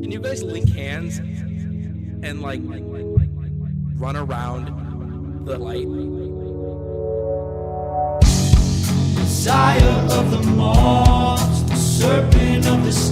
Can you guys link hands and like run around the light? Desire of the moths, the serpent of the